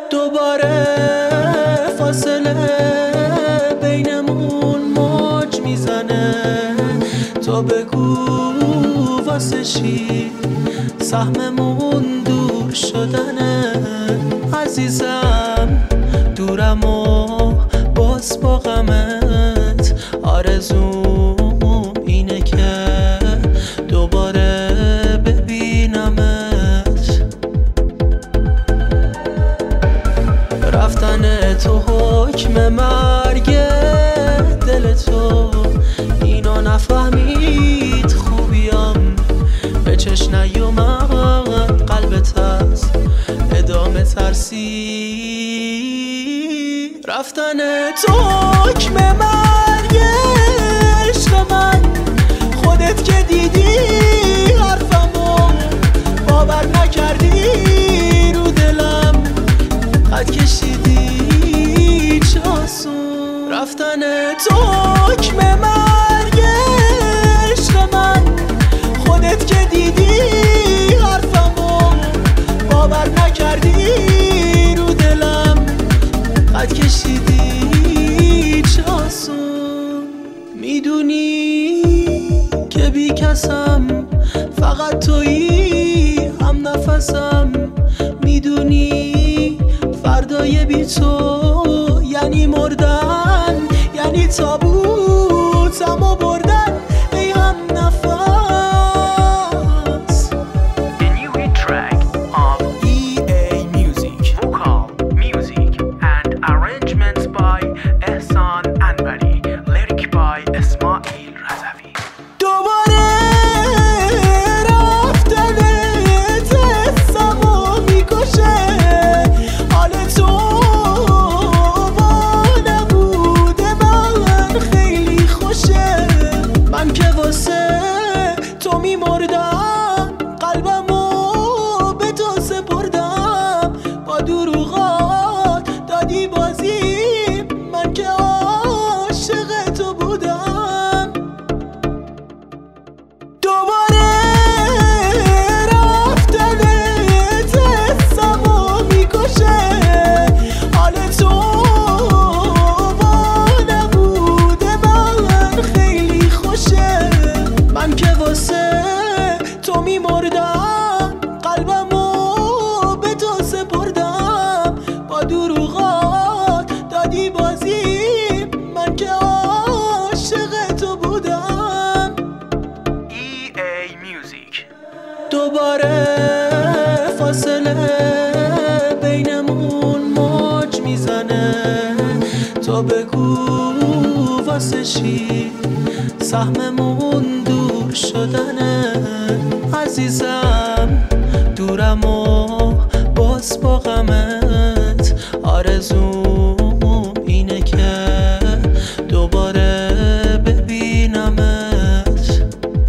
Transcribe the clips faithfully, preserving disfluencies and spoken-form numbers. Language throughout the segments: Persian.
دوباره فاصله بینمون موج میزنه. تو بگو واسه چی سهممون دور شدنه. عزیزم دورم و باز با غمت آرزوم اینه که دوباره ببینمت. رفتن تو حکم مرگ دل تو اینو نفهمید خوبیم به چش نیومد قلبت از ادامه ترسی. رفتن تو حکم مرگ عشق من خودت که دیدی حرفمو باور نکردی رو دلم خط کشیدی چاسون. رفتن تو حکم مرگ عشق من خودت که دیدی حرفمو باور نکردی رو دلم خط کشیدی چاسون. میدونی که بی کسم فقط تویی هم نفسم. میدونی فردای بی تو یعنی مردن، یعنی تابوتمو بردن ای هم نفس. The new hit track of E A Music, vocal, music and arrangements by Ehsan Anbari, lyric by Ismail Razavi. دوباره رفتنت حسمو میکشه. حال تو با نبوده من خیلی خوشه. من که واسه تو میمردم قلبمو به تو سپردم. با دروغات دادی بازی من که عاشق تو بودم. دوباره رفتنت حسمو میکشه. حال تو با نبوده من خیلی خوشه. من که واسه تو میمردم قلبمو به تو سپردم. با دروغات دادی بازی من که عاشق تو بودم. E A Music. دوباره فاصله بینمون موج میزنه. تو بگو واسه چی سهممون دور شدنه. عزیزم دورم و باز با غمت آرزوم اینه که دوباره ببینمت.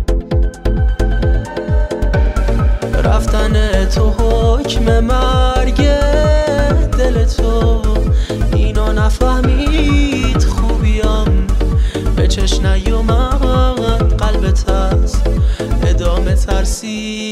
رفتن تو حکم مرگ دل تو اینو نفهمید خوبیم به چش نیومد قلبت از ادامه ترسی.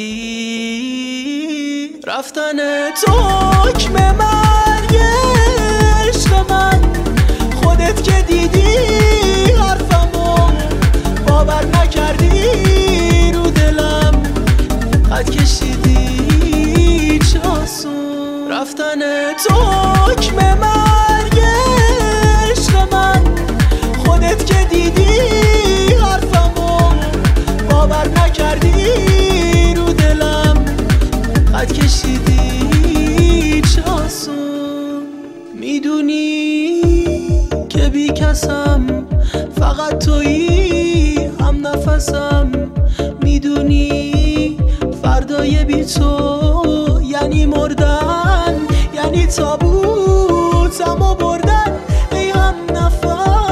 رفتن تو حکم مرگ عشق من خودت که دیدی حرفمو باور نکردی رو دلم خط کشیدی چاسون. رفتن تو حکم مرگ عشق من خودت که دیدی حرفمو باور نکردی رو دلم خط کشیدی چاسون. میدونی که بی کسم فقط تویی هم نفسم. میدونی فردای بی تو یعنی مردن، یعنی تابوتمو بردن ای هم نفس.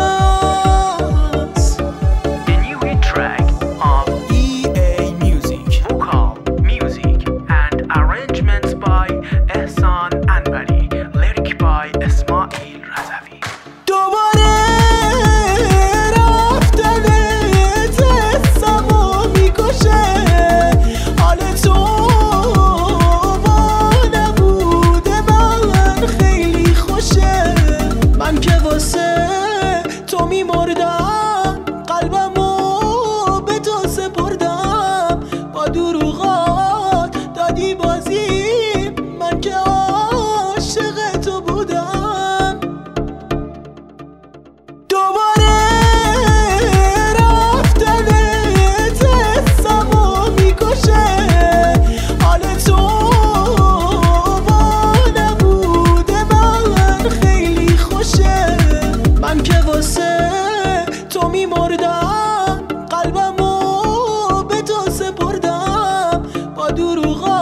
The new hit track of E A Music, vocal, music and arrangements by Ehsan Anbari, lyric by Ismail Razavi. دوباره رفتنت حسمو میکشه. حال تو با نبوده من بازی من که عاشق تو بودم دوباره رفتنت حسمو میکشه حال تو با نبوده من خیلی خوشه من که واسه تو میمردم قلبمو به تو سپردم با دروغا